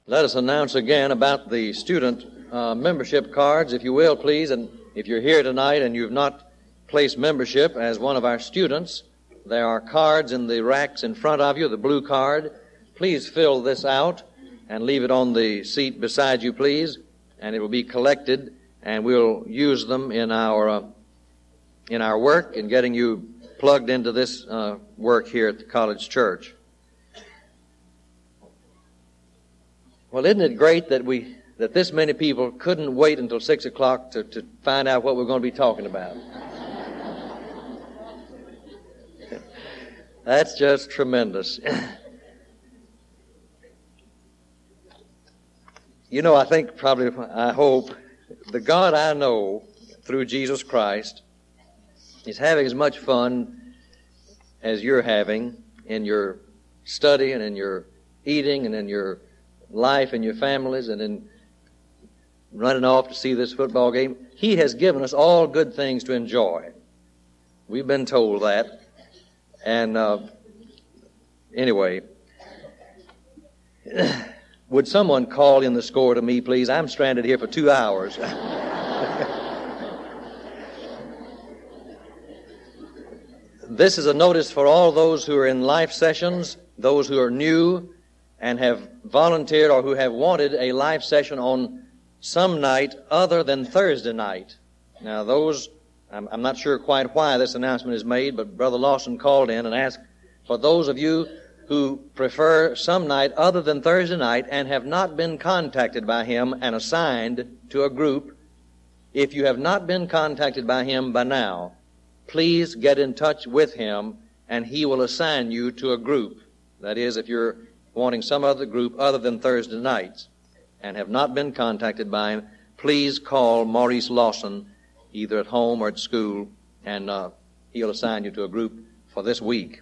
Let us announce again about the student membership cards, if you will, please. And if you're here tonight and you've not placed membership as one of our students, there are cards in the racks in front of you, the blue card. Please fill this out and leave it on the seat beside you, please. And it will be collected, and we'll use them in our work in getting you plugged into this work here at the College Church. Well, isn't it great that this many people couldn't wait until 6 o'clock to find out what we're going to be talking about? That's just tremendous. You know, I hope, the God I know through Jesus Christ is having as much fun as you're having in your study and in your eating and in your life and your families and in running off to see this football game. He has given us all good things to enjoy. We've been told that. And anyway, would someone call in the score to me, please? I'm stranded here for 2 hours. This is a notice for all those who are in life sessions, those who are new and have volunteered or who have wanted a life session on some night other than Thursday night. Now those, I'm not sure quite why this announcement is made, but Brother Lawson called in and asked for those of you who prefer some night other than Thursday night and have not been contacted by him and assigned to a group. If you have not been contacted by him by now, please get in touch with him and he will assign you to a group. That is, if you're wanting some other group other than Thursday nights and have not been contacted by him, please call Maurice Lawson either at home or at school, and he'll assign you to a group for this week.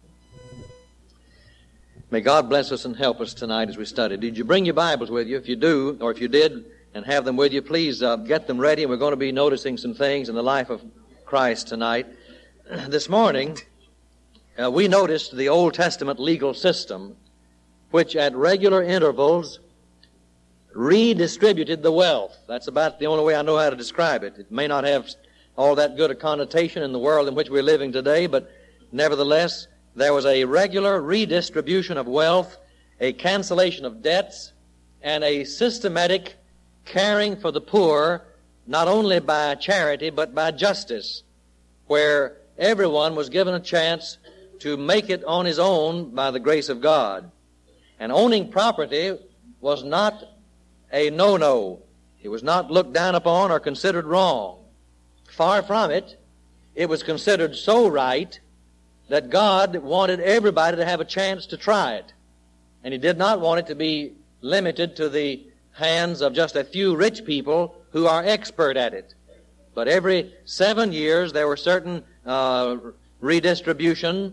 May God bless us and help us tonight as we study. Did you bring your Bibles with you? If you do, or if you did and have them with you, please get them ready. We're going to be noticing some things in the life of Christ tonight. This morning, we noticed the Old Testament legal system, which at regular intervals redistributed the wealth. That's about the only way I know how to describe it. It may not have all that good a connotation in the world in which we're living today, but nevertheless, there was a regular redistribution of wealth, a cancellation of debts, and a systematic caring for the poor, not only by charity, but by justice, where everyone was given a chance to make it on his own by the grace of God. And owning property was not a no-no. It was not looked down upon or considered wrong. Far from it. It was considered so right that God wanted everybody to have a chance to try it. And He did not want it to be limited to the hands of just a few rich people who are expert at it. But every 7 years there were certain redistribution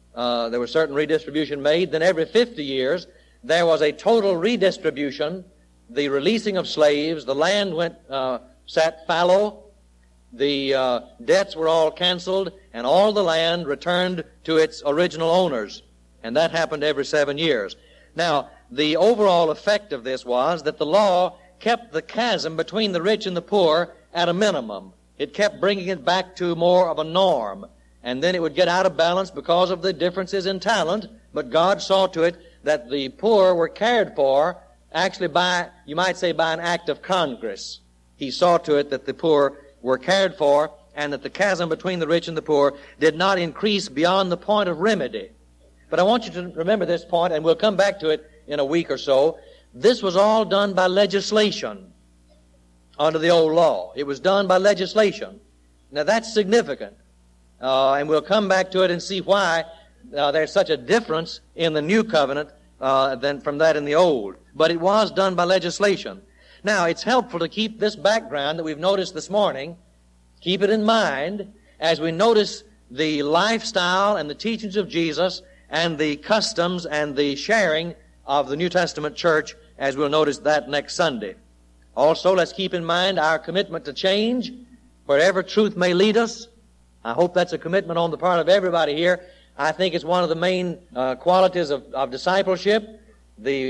made. Then every 50 years there was a total redistribution, the releasing of slaves, the land sat fallow, the debts were all canceled, and all the land returned to its original owners. And that happened every 7 years. Now, the overall effect of this was that the law kept the chasm between the rich and the poor at a minimum. It kept bringing it back to more of a norm. And then it would get out of balance because of the differences in talent, but God saw to it that the poor were cared for, actually by, you might say, by an act of Congress. He saw to it that the poor were cared for and that the chasm between the rich and the poor did not increase beyond the point of remedy. But I want you to remember this point, and we'll come back to it in a week or so. This was all done by legislation under the old law. It was done by legislation. Now that's significant. And we'll come back to it and see why there's such a difference in the new covenant than from that in the old. But it was done by legislation. Now, it's helpful to keep this background that we've noticed this morning, keep it in mind as we notice the lifestyle and the teachings of Jesus and the customs and the sharing of the New Testament church, as we'll notice that next Sunday. Also, let's keep in mind our commitment to change wherever truth may lead us. I hope that's a commitment on the part of everybody here. I think it's one of the main qualities of discipleship, the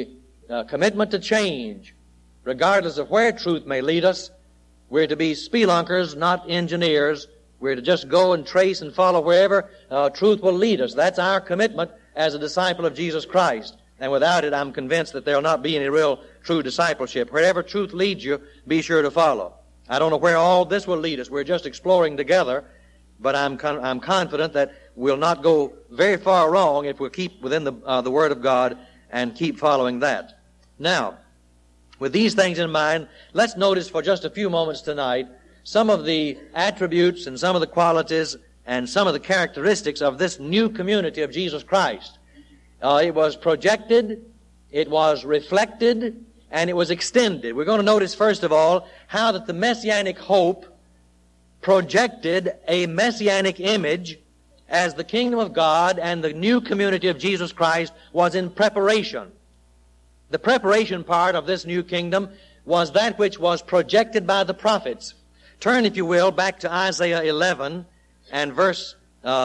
commitment to change. Regardless of where truth may lead us, we're to be spelunkers, not engineers. We're to just go and trace and follow wherever truth will lead us. That's our commitment as a disciple of Jesus Christ. And without it, I'm convinced that there will not be any real true discipleship. Wherever truth leads you, be sure to follow. I don't know where all this will lead us. We're just exploring together, but I'm confident that we'll not go very far wrong if we'll keep within the Word of God and keep following that. Now, with these things in mind, let's notice for just a few moments tonight some of the attributes and some of the qualities and some of the characteristics of this new community of Jesus Christ. It was projected, it was reflected, and it was extended. We're going to notice, first of all, how that the Messianic hope projected a Messianic image as the kingdom of God and the new community of Jesus Christ was in preparation. The preparation part of this new kingdom was that which was projected by the prophets. Turn, if you will, back to Isaiah 11 and verses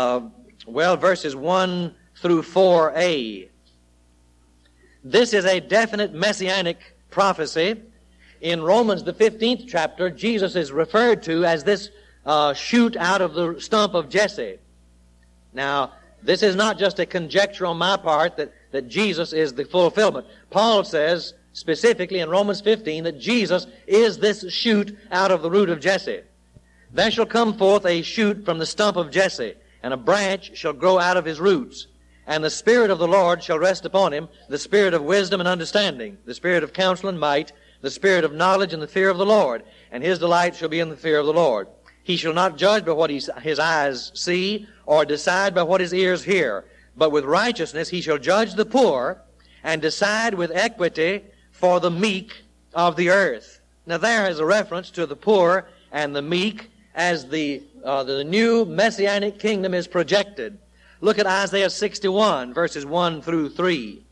1 through 4a. This is a definite Messianic prophecy. In Romans, the 15th chapter, Jesus is referred to as this shoot out of the stump of Jesse. Now, this is not just a conjecture on my part that Jesus is the fulfillment. Paul says specifically in Romans 15 that Jesus is this shoot out of the root of Jesse. There shall come forth a shoot from the stump of Jesse, and a branch shall grow out of his roots. And the Spirit of the Lord shall rest upon him, the Spirit of wisdom and understanding, the Spirit of counsel and might, the Spirit of knowledge and the fear of the Lord. And his delight shall be in the fear of the Lord. He shall not judge by what his eyes see, or decide by what his ears hear. But with righteousness he shall judge the poor, and decide with equity for the meek of the earth. Now there is a reference to the poor and the meek as the new Messianic kingdom is projected. Look at Isaiah 61, verses 1 through 3.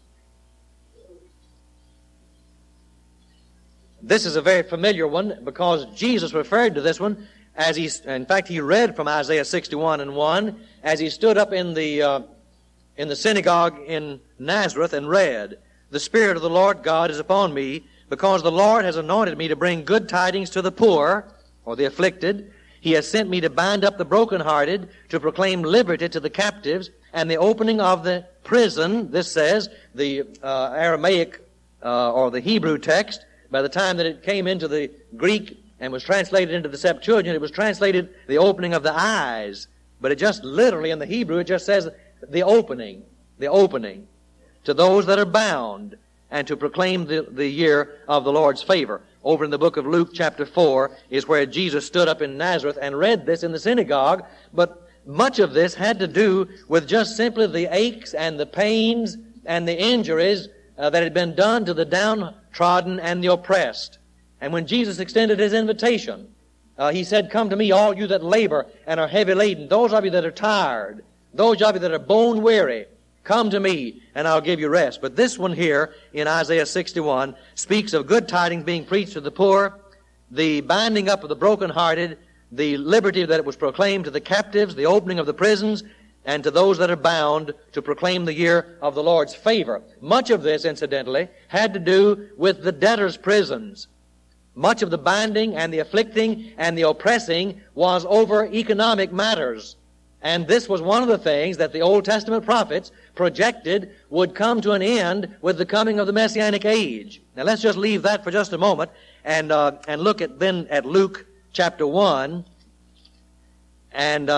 This is a very familiar one because Jesus referred to this one as he read from Isaiah 61 and 1 as he stood up in the synagogue in Nazareth and read, "The Spirit of the Lord God is upon me, because the Lord has anointed me to bring good tidings to the poor," or the afflicted. "He has sent me to bind up the brokenhearted, to proclaim liberty to the captives, and the opening of the prison," this says, the Aramaic or the Hebrew text. By the time that it came into the Greek and was translated into the Septuagint, it was translated the opening of the eyes. But it just literally in the Hebrew, it just says the opening, to those that are bound, and to proclaim the year of the Lord's favor. Over in the book of Luke chapter 4 is where Jesus stood up in Nazareth and read this in the synagogue, but much of this had to do with just simply the aches and the pains and the injuries that had been done to the downtrodden and the oppressed. And when Jesus extended his invitation, he said, "Come to me, all you that labor and are heavy laden, those of you that are tired, those of you that are bone weary, come to me, and I'll give you rest." But this one here in Isaiah 61 speaks of good tidings being preached to the poor, the binding up of the brokenhearted, the liberty that was proclaimed to the captives, the opening of the prisons, and to those that are bound, to proclaim the year of the Lord's favor. Much of this, incidentally, had to do with the debtors' prisons. Much of the binding and the afflicting and the oppressing was over economic matters. And this was one of the things that the Old Testament prophets projected would come to an end with the coming of the Messianic age. Now let's just leave that for just a moment and look at Luke chapter 1 and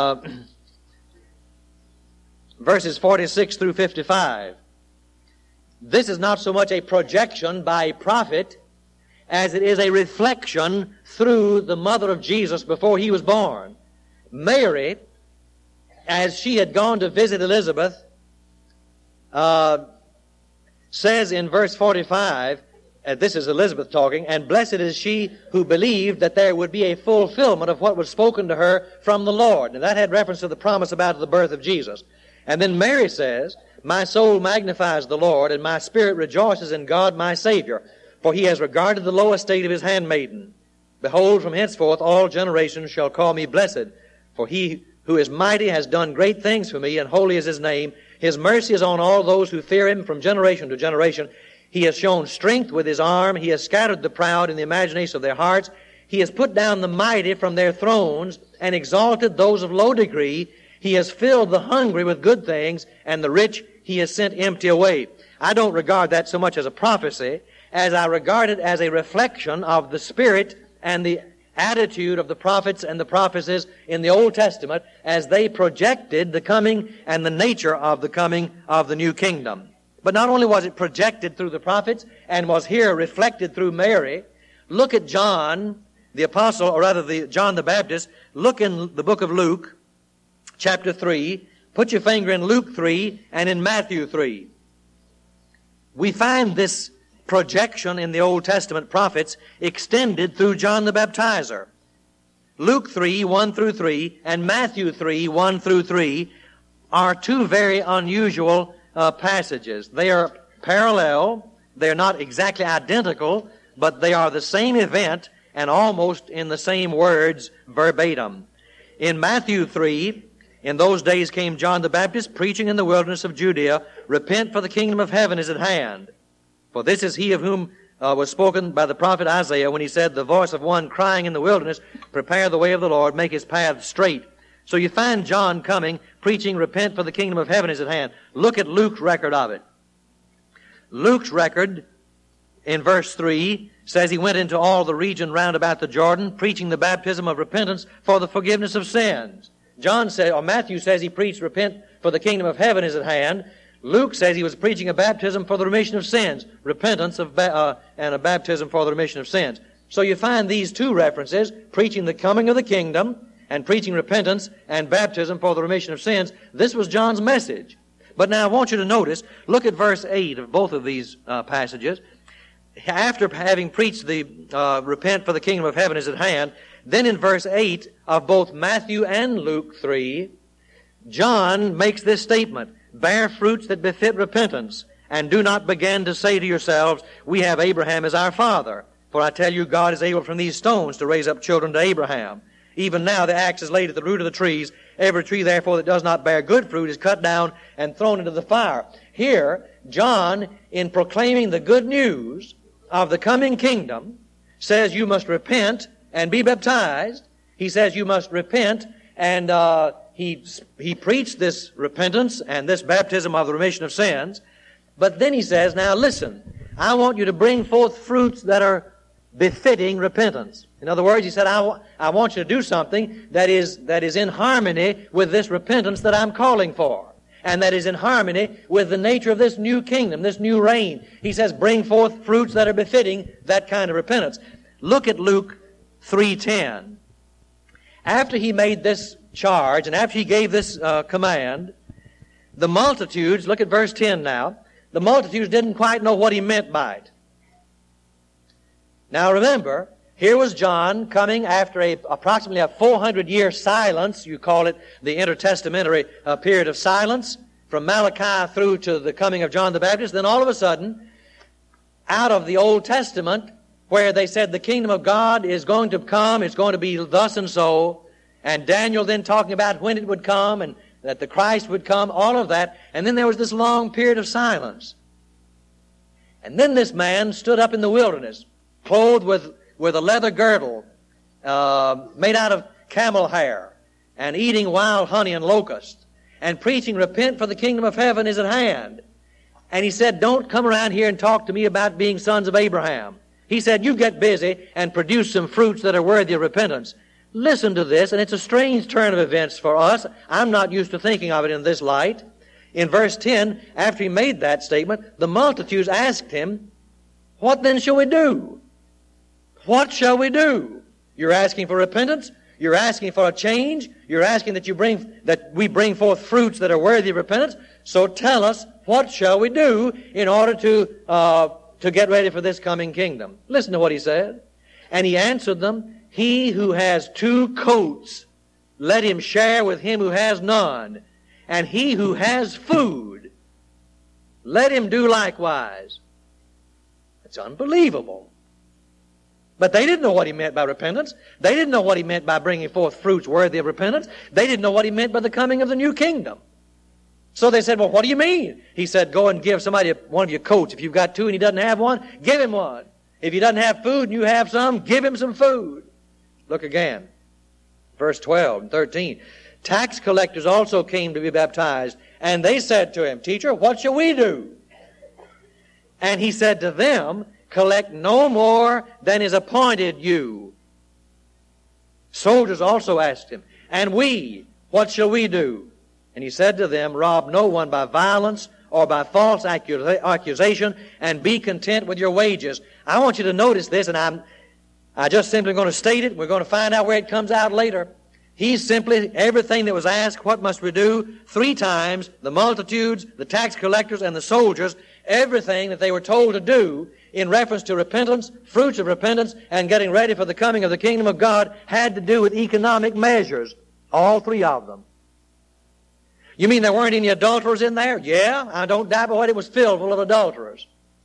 verses 46 through 55. This is not so much a projection by a prophet as it is a reflection through the mother of Jesus before he was born. Mary, as she had gone to visit Elizabeth, says in verse 45, this is Elizabeth talking, "And blessed is she who believed that there would be a fulfillment of what was spoken to her from the Lord." And that had reference to the promise about the birth of Jesus. And then Mary says, "My soul magnifies the Lord, and my spirit rejoices in God my Savior, for he has regarded the low estate of his handmaiden. Behold, from henceforth all generations shall call me blessed, for he who is mighty has done great things for me, and holy is his name. His mercy is on all those who fear him from generation to generation. He has shown strength with his arm. He has scattered the proud in the imagination of their hearts. He has put down the mighty from their thrones and exalted those of low degree. He has filled the hungry with good things, and the rich he has sent empty away. I don't regard that so much as a prophecy as I regard it as a reflection of the spirit and the attitude of the prophets and the prophecies in the Old Testament as they projected the coming and the nature of the coming of the new kingdom. But not only was it projected through the prophets and was here reflected through Mary, look at John the Apostle, or rather John the Baptist. Look in the book of Luke, chapter 3. Put your finger in Luke 3 and in Matthew 3. We find this projection in the Old Testament prophets extended through John the Baptizer. Luke 3, 1 through 3, and Matthew 3, 1 through 3 are two very unusual passages. They are parallel. They are not exactly identical, but they are the same event and almost in the same words verbatim. In Matthew 3, in those days came John the Baptist preaching in the wilderness of Judea, repent, for the kingdom of heaven is at hand. For this is he of whom was spoken by the prophet Isaiah when he said, the voice of one crying in the wilderness, prepare the way of the Lord, make his path straight. So you find John coming, preaching, repent, for the kingdom of heaven is at hand. Look at Luke's record of it. Luke's record in verse 3 says he went into all the region round about the Jordan, preaching the baptism of repentance for the forgiveness of sins. Matthew says he preached, repent, for the kingdom of heaven is at hand. Luke says he was preaching a baptism for the remission of sins, repentance and a baptism for the remission of sins. So you find these two references, preaching the coming of the kingdom and preaching repentance and baptism for the remission of sins. This was John's message. But now I want you to notice, look at verse 8 of both of these passages. After having preached the repent, for the kingdom of heaven is at hand, then in verse 8 of both Matthew and Luke 3, John makes this statement, bear fruits that befit repentance, and do not begin to say to yourselves, we have Abraham as our father. For I tell you, God is able from these stones to raise up children to Abraham. Even now the axe is laid at the root of the trees. Every tree, therefore, that does not bear good fruit is cut down and thrown into the fire. Here, John, in proclaiming the good news of the coming kingdom, says you must repent and be baptized. He says you must repent, and he preached this repentance and this baptism of the remission of sins. But then he says, now listen, I want you to bring forth fruits that are befitting repentance. In other words, he said, I want you to do something that is in harmony with this repentance that I'm calling for, and that is in harmony with the nature of this new kingdom, this new reign. He says, bring forth fruits that are befitting that kind of repentance. Look at Luke 3:10. After he made this charge, and after he gave this command, the multitudes, look at verse 10 now, the multitudes didn't quite know what he meant by it. Now remember, here was John coming after approximately a 400-year silence. You call it the intertestamentary period of silence, from Malachi through to the coming of John the Baptist. Then all of a sudden, out of the Old Testament, where they said the kingdom of God is going to come, it's going to be thus and so, and Daniel then talking about when it would come and that the Christ would come, all of that. And then there was this long period of silence. And then this man stood up in the wilderness, clothed with a leather girdle made out of camel hair, and eating wild honey and locusts, and preaching, repent, for the kingdom of heaven is at hand. And he said, don't come around here and talk to me about being sons of Abraham. He said, you get busy and produce some fruits that are worthy of repentance. Listen to this, and it's a strange turn of events for us. I'm not used to thinking of it in this light. In verse 10, after he made that statement, the multitudes asked him, what then shall we do? What shall we do? You're asking for repentance. You're asking for a change. You're asking that we bring forth fruits that are worthy of repentance. So tell us, what shall we do in order to get ready for this coming kingdom? Listen to what he said. And he answered them, he who has 2 coats, let him share with him who has none. And he who has food, let him do likewise. It's unbelievable. But they didn't know what he meant by repentance. They didn't know what he meant by bringing forth fruits worthy of repentance. They didn't know what he meant by the coming of the new kingdom. So they said, well, what do you mean? He said, go and give somebody one of your coats. If you've got two and he doesn't have one, give him one. If he doesn't have food and you have some, give him some food. Look again. Verse 12 and 13. Tax collectors also came to be baptized, and they said to him, Teacher, what shall we do? And he said to them, collect no more than is appointed you. Soldiers also asked him, and we, what shall we do? And he said to them, rob no one by violence or by false accusation, and be content with your wages. I want you to notice this, and I'm just simply going to state it. We're going to find out where it comes out later. He's simply, everything that was asked, what must we do? 3 times, the multitudes, the tax collectors, and the soldiers, everything that they were told to do in reference to repentance, fruits of repentance, and getting ready for the coming of the kingdom of God had to do with economic measures. All 3 of them. You mean there weren't any adulterers in there? Yeah, I don't doubt but it was filled full of adulterers.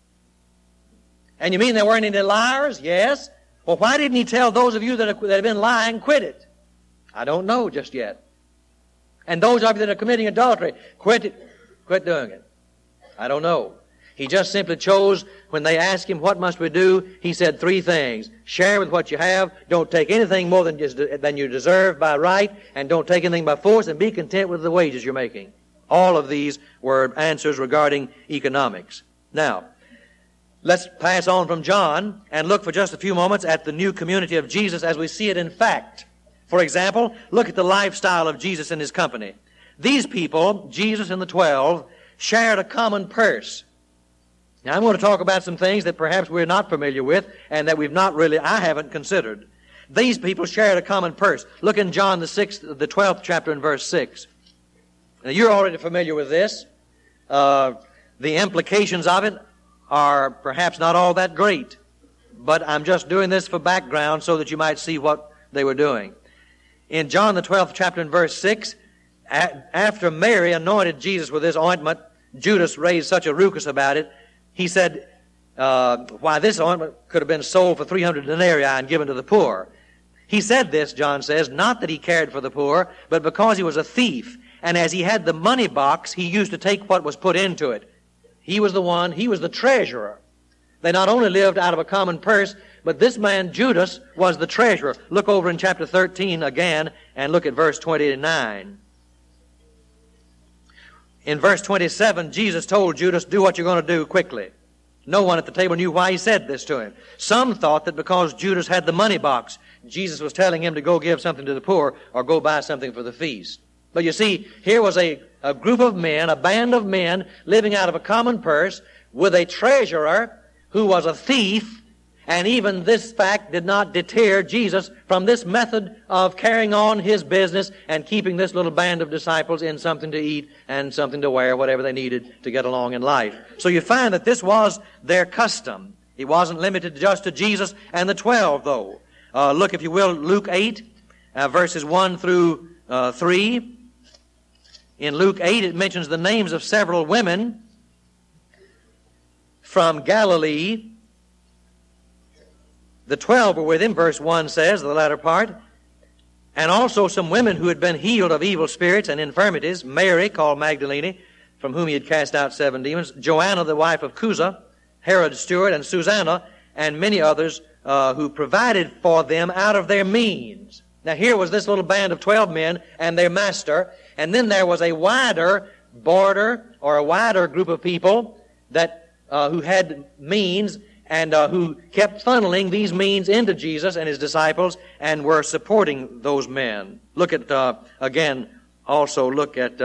And you mean there weren't any liars? Yes. Well, why didn't he tell those of you that have been lying, quit it? I don't know just yet. And those of you that are committing adultery, quit it. Quit doing it. I don't know. He just simply chose, when they asked him, what must we do? He said 3 things. Share with what you have. Don't take anything more than you deserve by right. And don't take anything by force. And be content with the wages you're making. All of these were answers regarding economics. Now, let's pass on from John and look for just a few moments at the new community of Jesus as we see it in fact. For example, look at the lifestyle of Jesus and his company. These people, Jesus and the 12, shared a common purse. Now, I'm going to talk about some things that perhaps we're not familiar with and that I haven't considered. These people shared a common purse. Look in John the 12th chapter and verse 6. Now, you're already familiar with this. The implications of it are perhaps not all that great, but I'm just doing this for background so that you might see what they were doing. In John the 12th chapter and verse 6, after Mary anointed Jesus with this ointment, Judas raised such a ruckus about it. He said, why, this ointment could have been sold for 300 denarii and given to the poor. He said this, John says, not that he cared for the poor, but because he was a thief. And as he had the money box, he used to take what was put into it. He was the treasurer. They not only lived out of a common purse, but this man, Judas, was the treasurer. Look over in chapter 13 again and look at verse 29. In verse 27, Jesus told Judas, do what you're going to do quickly. No one at the table knew why he said this to him. Some thought that because Judas had the money box, Jesus was telling him to go give something to the poor or go buy something for the feast. But you see, here was a group of men, a band of men living out of a common purse with a treasurer who was a thief, and even this fact did not deter Jesus from this method of carrying on his business and keeping this little band of disciples in something to eat and something to wear, whatever they needed to get along in life. So you find that this was their custom. It wasn't limited just to Jesus and the 12, though. Look, if you will, Luke 8, verses 1 through 3. In Luke 8, it mentions the names of several women from Galilee. The 12 were with him, verse 1 says, the latter part. And also some women who had been healed of evil spirits and infirmities. Mary, called Magdalene, from whom he had cast out 7 demons. Joanna, the wife of Chuza, Herod's steward, and Susanna, and many others who provided for them out of their means. Now here was this little band of 12 men and their master. And then there was a wider border or a wider group of people that who had means and who kept funneling these means into Jesus and his disciples and were supporting those men. Look at, again, also look at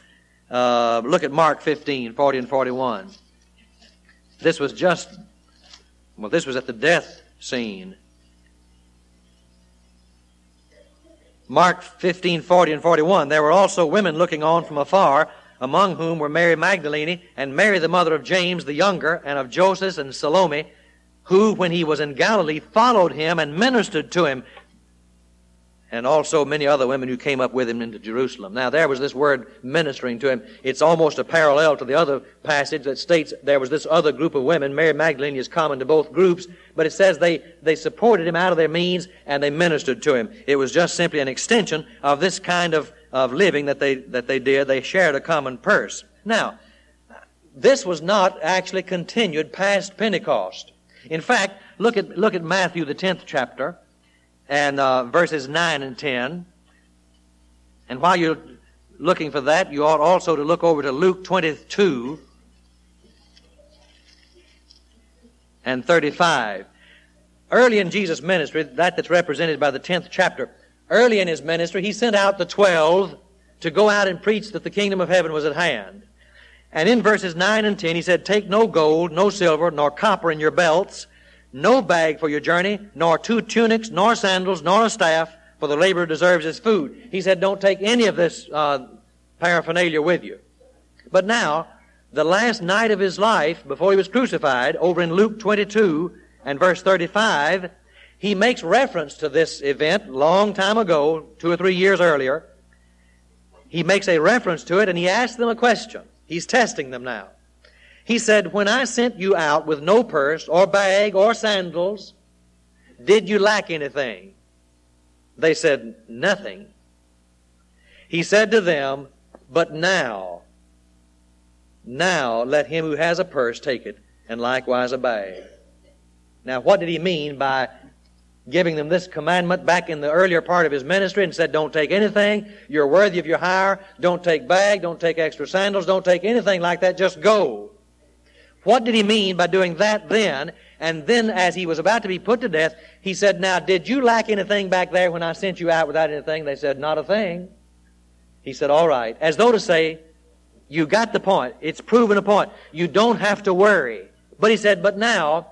Mark 15, 40 and 41. This was at the death scene. Mark 15, 40 and 41. There were also women looking on from afar, among whom were Mary Magdalene and Mary the mother of James the younger and of Joseph and Salome, who, when he was in Galilee, followed him and ministered to him, and also many other women who came up with him into Jerusalem. Now there was this word ministering to him. It's almost a parallel to the other passage that states there was this other group of women. Mary Magdalene is common to both groups, but it says they supported him out of their means and they ministered to him. It was just simply an extension of this kind of of living that they did. They shared a common purse. Now, this was not actually continued past Pentecost. In fact, look at Matthew, the 10th chapter, and verses 9 and 10. And while you're looking for that, you ought also to look over to Luke 22 and 35. Early in Jesus' ministry, that's represented by the 10th chapter, early in his ministry, he sent out the 12 to go out and preach that the kingdom of heaven was at hand. And in verses 9 and 10, he said, "Take no gold, no silver, nor copper in your belts, no bag for your journey, nor 2 tunics, nor sandals, nor a staff, for the laborer deserves his food." He said, don't take any of this paraphernalia with you. But now, the last night of his life, before he was crucified, over in Luke 22 and verse 35, he makes reference to this event long time ago, 2 or 3 years earlier. He makes a reference to it, and he asks them a question. He's testing them now. He said, "When I sent you out with no purse or bag or sandals, did you lack anything?" They said, "Nothing." He said to them, "But now let him who has a purse take it, and likewise a bag." Now, what did he mean by giving them this commandment back in the earlier part of his ministry and said, don't take anything, you're worthy of your hire, don't take bag, don't take extra sandals, don't take anything like that, just go. What did he mean by doing that then? And then as he was about to be put to death, he said, "Now, did you lack anything back there when I sent you out without anything?" They said, "Not a thing." He said, "All right." As though to say, you got the point. It's proven a point. You don't have to worry. But he said, "But now,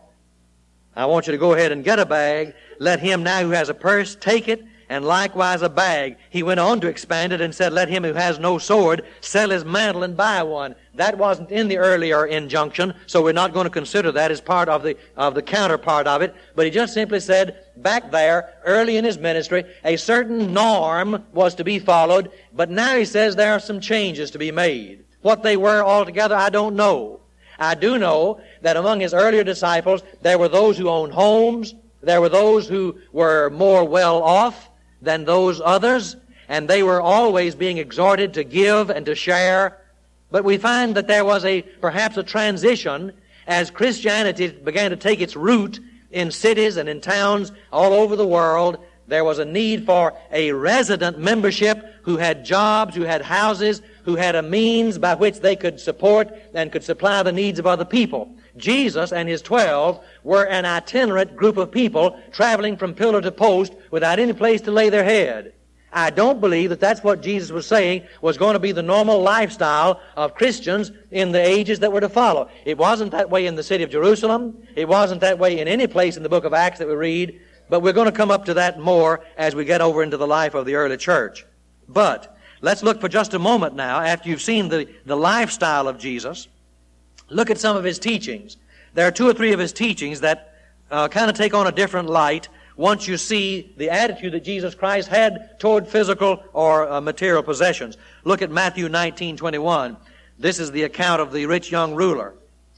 I want you to go ahead and get a bag. Let him now who has a purse take it, and likewise a bag." He went on to expand it and said, "Let him who has no sword sell his mantle and buy one." That wasn't in the earlier injunction, so we're not going to consider that as part of the counterpart of it. But he just simply said, back there, early in his ministry, a certain norm was to be followed, but now he says there are some changes to be made. What they were altogether, I don't know. I do know that among his earlier disciples, there were those who owned homes, there were those who were more well off than those others, and they were always being exhorted to give and to share. But we find that there was perhaps a transition as Christianity began to take its root in cities and in towns all over the world. There was a need for a resident membership who had jobs, who had houses, who had a means by which they could support and could supply the needs of other people. Jesus and his 12 were an itinerant group of people traveling from pillar to post without any place to lay their head. I don't believe that that's what Jesus was saying was going to be the normal lifestyle of Christians in the ages that were to follow. It wasn't that way in the city of Jerusalem. It wasn't that way in any place in the book of Acts that we read. But we're going to come up to that more as we get over into the life of the early church. But let's look for just a moment now, after you've seen the lifestyle of Jesus, look at some of his teachings. There are 2 or 3 of his teachings that kind of take on a different light once you see the attitude that Jesus Christ had toward physical or material possessions. Look at Matthew 19:21. This is the account of the rich young ruler.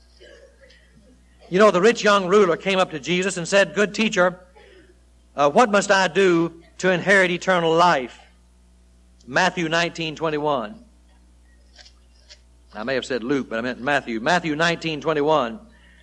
You know, the rich young ruler came up to Jesus and said, "Good teacher, what must I do to inherit eternal life?" Matthew 19:21. I may have said Luke, but I meant Matthew. Matthew 19:21.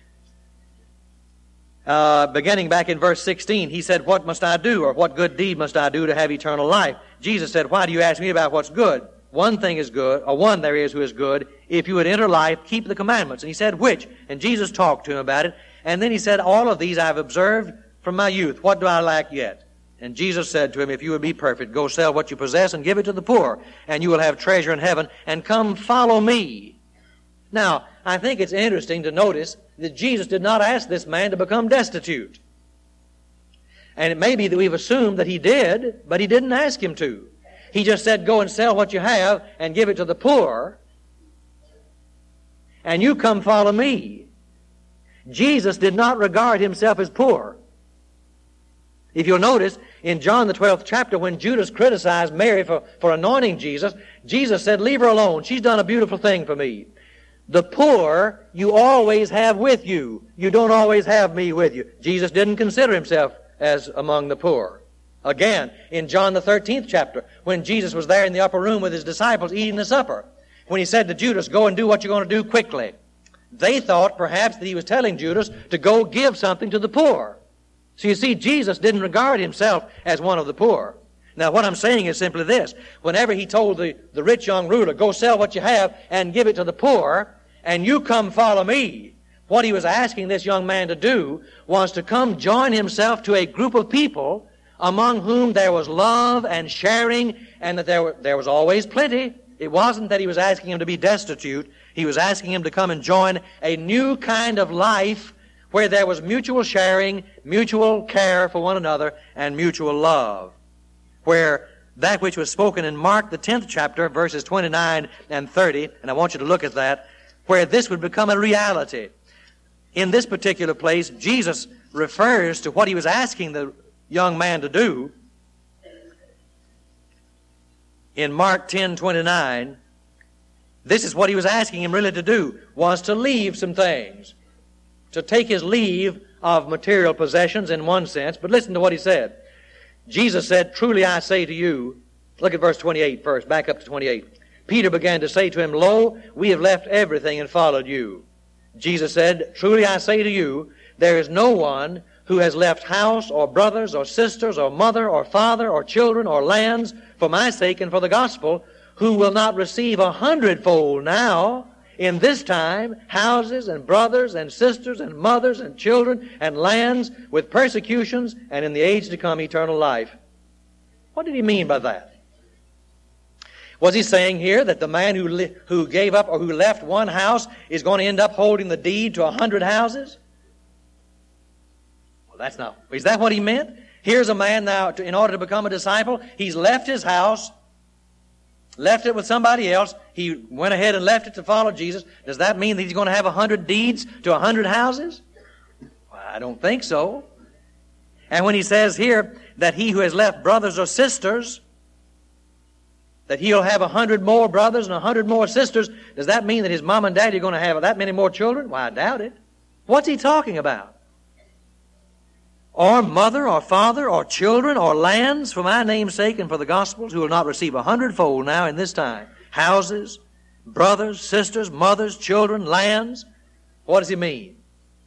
Beginning back in verse 16, he said, "What must I do, or what good deed must I do to have eternal life?" Jesus said, "Why do you ask me about what's good? One thing is good, or one there is who is good. If you would enter life, keep the commandments." And he said, "Which?" And Jesus talked to him about it. And then he said, "All of these I have observed from my youth. What do I lack yet?" And Jesus said to him, "If you would be perfect, go sell what you possess and give it to the poor, and you will have treasure in heaven, and come follow me." Now, I think it's interesting to notice that Jesus did not ask this man to become destitute. And it may be that we've assumed that he did, but he didn't ask him to. He just said, "Go and sell what you have and give it to the poor, and you come follow me." Jesus did not regard himself as poor. If you'll notice, in John the 12th chapter, when Judas criticized Mary for anointing Jesus, Jesus said, "Leave her alone. She's done a beautiful thing for me. The poor you always have with you. You don't always have me with you." Jesus didn't consider himself as among the poor. Again, in John the 13th chapter, when Jesus was there in the upper room with his disciples eating the supper, when he said to Judas, go and do what you're going to do quickly. They thought perhaps that he was telling Judas to go give something to the poor. So you see, Jesus didn't regard himself as one of the poor. Now what I'm saying is simply this. Whenever he told the rich young ruler, go sell what you have and give it to the poor, and you come follow me, what he was asking this young man to do was to come join himself to a group of people among whom there was love and sharing, and that there was always plenty. It wasn't that he was asking him to be destitute. He was asking him to come and join a new kind of life where there was mutual sharing, mutual care for one another, and mutual love. Where that which was spoken in Mark, the 10th chapter, verses 29 and 30, and I want you to look at that, where this would become a reality. In this particular place, Jesus refers to what he was asking the young man to do. In Mark 10:29, this is what he was asking him really to do, was to leave some things, to take his leave of material possessions in one sense. But listen to what he said. Jesus said, truly I say to you, look at verse 28 first, back up to 28. Peter began to say to him, lo, we have left everything and followed you. Jesus said, truly I say to you, there is no one who has left house or brothers or sisters or mother or father or children or lands for my sake and for the gospel, who will not receive 100-fold now in this time, houses and brothers and sisters and mothers and children and lands with persecutions, and in the age to come eternal life. What did he mean by that? Was he saying here that the man who gave up or who left one house is going to end up holding the deed to 100 houses? Well, that's not. Is that what he meant? Here's a man now, in order to become a disciple, he's left his house, left it with somebody else. He went ahead and left it to follow Jesus. Does that mean that he's going to have 100 deeds to 100 houses? Well, I don't think so. And when he says here that he who has left brothers or sisters, that he'll have 100 more brothers and 100 more sisters, does that mean that his mom and daddy are going to have that many more children? Why, I doubt it. What's he talking about? Or mother or father or children or lands for my name's sake and for the gospel's, who will not receive 100-fold now in this time. Houses, brothers, sisters, mothers, children, lands. What does he mean?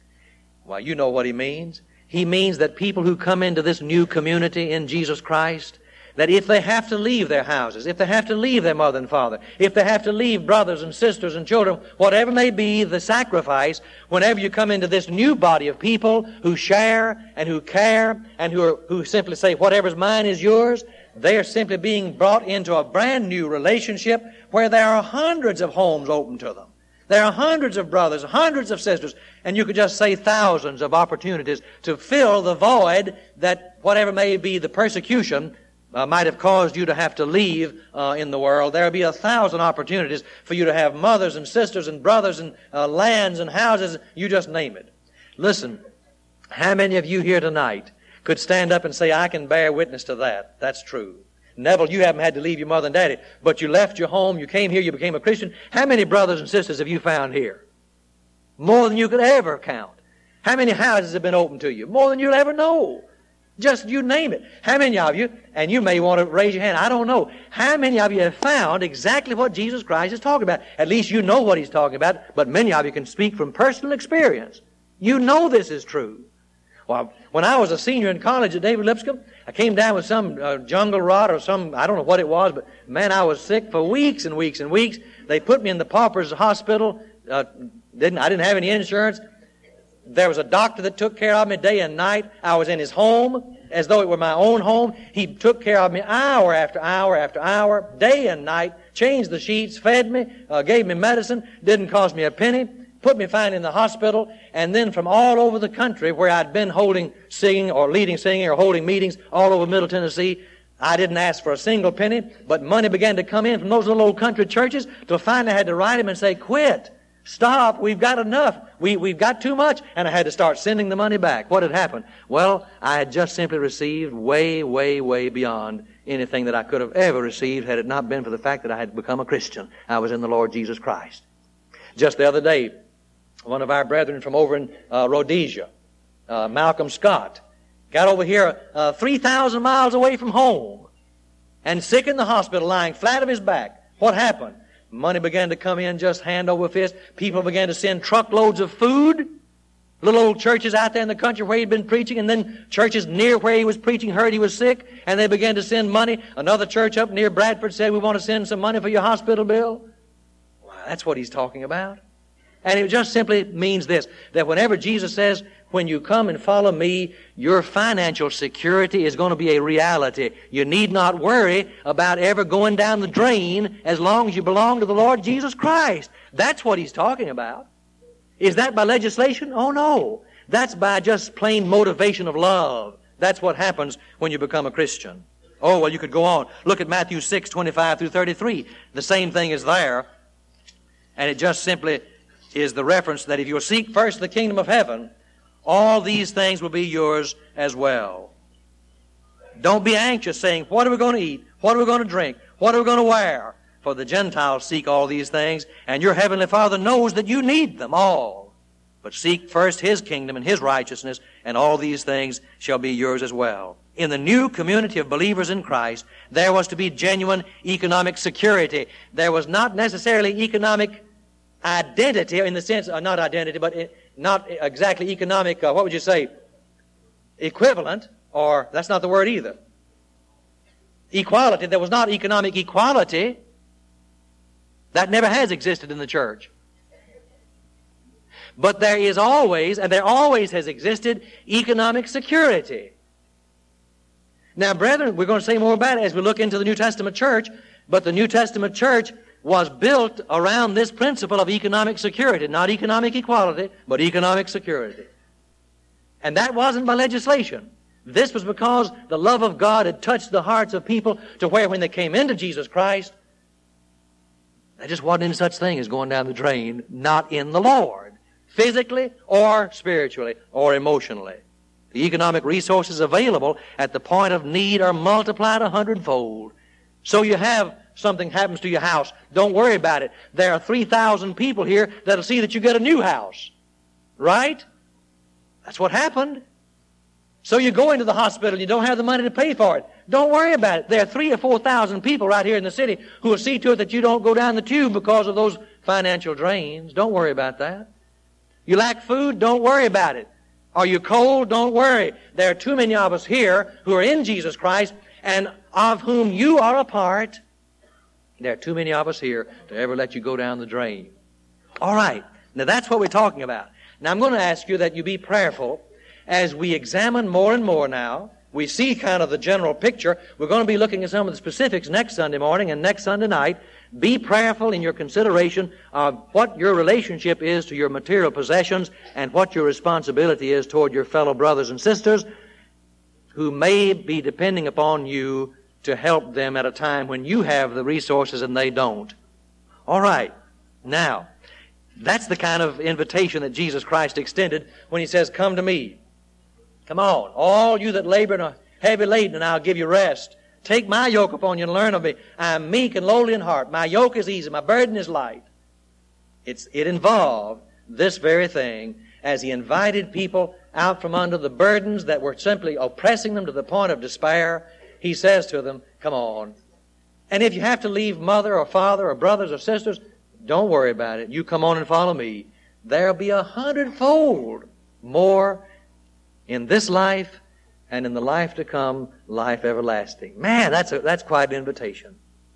Well, you know what he means. He means that people who come into this new community in Jesus Christ, that if they have to leave their houses, if they have to leave their mother and father, if they have to leave brothers and sisters and children, whatever may be the sacrifice, whenever you come into this new body of people who share and who care and who simply say, whatever's mine is yours, they are simply being brought into a brand new relationship where there are hundreds of homes open to them. There are hundreds of brothers, hundreds of sisters, and you could just say thousands of opportunities to fill the void that whatever may be the persecution might have caused you to have to leave in the world. There will be 1,000 opportunities for you to have mothers and sisters and brothers and lands and houses. You just name it. Listen, how many of you here tonight could stand up and say, I can bear witness to that? That's true. Neville, you haven't had to leave your mother and daddy, but you left your home, you came here, you became a Christian. How many brothers and sisters have you found here? More than you could ever count. How many houses have been open to you? More than you'll ever know. Just you name it. How many of you, and you may want to raise your hand, I don't know, how many of you have found exactly what Jesus Christ is talking about? At least you know what he's talking about, but many of you can speak from personal experience. You know this is true. Well, when I was a senior in college at David Lipscomb, I came down with some jungle rot or some, I don't know what it was, but man, I was sick for weeks and weeks and weeks. They put me in the paupers hospital. I didn't have any insurance. There was a doctor that took care of me day and night. I was in his home as though it were my own home. He took care of me hour after hour after hour, day and night, changed the sheets, fed me, gave me medicine, didn't cost me a penny, put me fine in the hospital, and then from all over the country where I'd been holding singing or leading singing or holding meetings all over Middle Tennessee, I didn't ask for a single penny, but money began to come in from those little old country churches till finally I had to write him and say, quit. Stop, we've got enough. We've got too much. And I had to start sending the money back. What had happened? Well, I had just simply received way, way, way beyond anything that I could have ever received had it not been for the fact that I had become a Christian. I was in the Lord Jesus Christ. Just the other day, one of our brethren from over in Rhodesia, Malcolm Scott, got over here 3,000 miles away from home and sick in the hospital, lying flat on his back. What happened? Money began to come in just hand over fist. People began to send truckloads of food. Little old churches out there in the country where he'd been preaching, and then churches near where he was preaching heard he was sick, and they began to send money. Another church up near Bradford said, we want to send some money for your hospital bill. Well, that's what he's talking about. And it just simply means this, that whenever Jesus says, when you come and follow me, your financial security is going to be a reality. You need not worry about ever going down the drain as long as you belong to the Lord Jesus Christ. That's what he's talking about. Is that by legislation? Oh, no. That's by just plain motivation of love. That's what happens when you become a Christian. Oh, well, you could go on. Look at Matthew 6:25 through 33. The same thing is there. And it just simply is the reference that if you'll seek first the kingdom of heaven, all these things will be yours as well. Don't be anxious saying, what are we going to eat? What are we going to drink? What are we going to wear? For the Gentiles seek all these things, and your heavenly Father knows that you need them all. But seek first His kingdom and His righteousness, and all these things shall be yours as well. In the new community of believers in Christ, there was to be genuine economic security. There was not necessarily economic identity in the sense, not identity, but not exactly economic, what would you say, equivalent, or that's not the word either. Equality. There was not economic equality. That never has existed in the church. But there is always, and there always has existed, economic security. Now, brethren, we're going to say more about it as we look into the New Testament church, but the New Testament church was built around this principle of economic security, not economic equality, but economic security. And that wasn't by legislation. This was because the love of God had touched the hearts of people to where when they came into Jesus Christ, there just wasn't any such thing as going down the drain, not in the Lord, physically or spiritually or emotionally. The economic resources available at the point of need are multiplied 100-fold. So you have something happens to your house, don't worry about it. There are 3,000 people here that'll see that you get a new house. Right? That's what happened. So you go into the hospital, you don't have the money to pay for it. Don't worry about it. There are 3,000 or 4,000 people right here in the city who will see to it that you don't go down the tube because of those financial drains. Don't worry about that. You lack food? Don't worry about it. Are you cold? Don't worry. There are too many of us here who are in Jesus Christ and of whom you are a part. There are too many of us here to ever let you go down the drain. All right. Now that's what we're talking about. Now I'm going to ask you that you be prayerful as we examine more and more now. We see kind of the general picture. We're going to be looking at some of the specifics next Sunday morning and next Sunday night. Be prayerful in your consideration of what your relationship is to your material possessions and what your responsibility is toward your fellow brothers and sisters who may be depending upon you to help them at a time when you have the resources and they don't. All right. Now, that's the kind of invitation that Jesus Christ extended when He says, come to me. Come on, all you that labor and are heavy laden, and I'll give you rest. Take my yoke upon you and learn of me. I am meek and lowly in heart. My yoke is easy. My burden is light. It involved this very thing as He invited people out from under the burdens that were simply oppressing them to the point of despair. He says to them, come on. And if you have to leave mother or father or brothers or sisters, don't worry about it. You come on and follow me. There'll be 100-fold more in this life and in the life to come, life everlasting. Man, that's quite an invitation.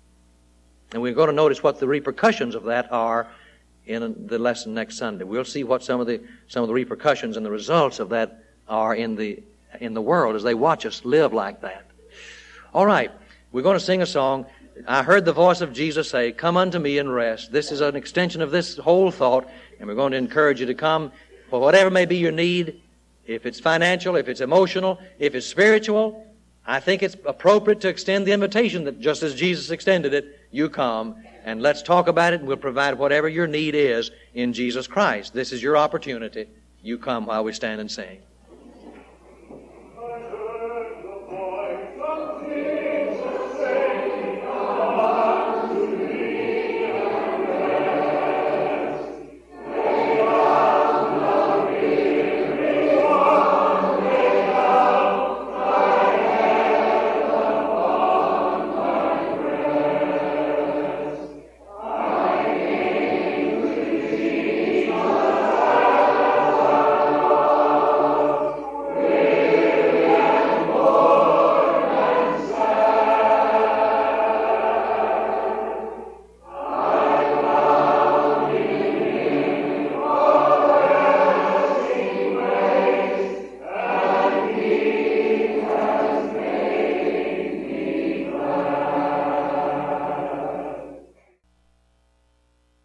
And we're going to notice what the repercussions of that are in the lesson next Sunday. We'll see what some of the repercussions and the results of that are in the world as they watch us live like that. All right, we're going to sing a song. I heard the voice of Jesus say, come unto me and rest. This is an extension of this whole thought, and we're going to encourage you to come for whatever may be your need. If it's financial, if it's emotional, if it's spiritual, I think it's appropriate to extend the invitation that just as Jesus extended it, you come and let's talk about it and we'll provide whatever your need is in Jesus Christ. This is your opportunity. You come while we stand and sing.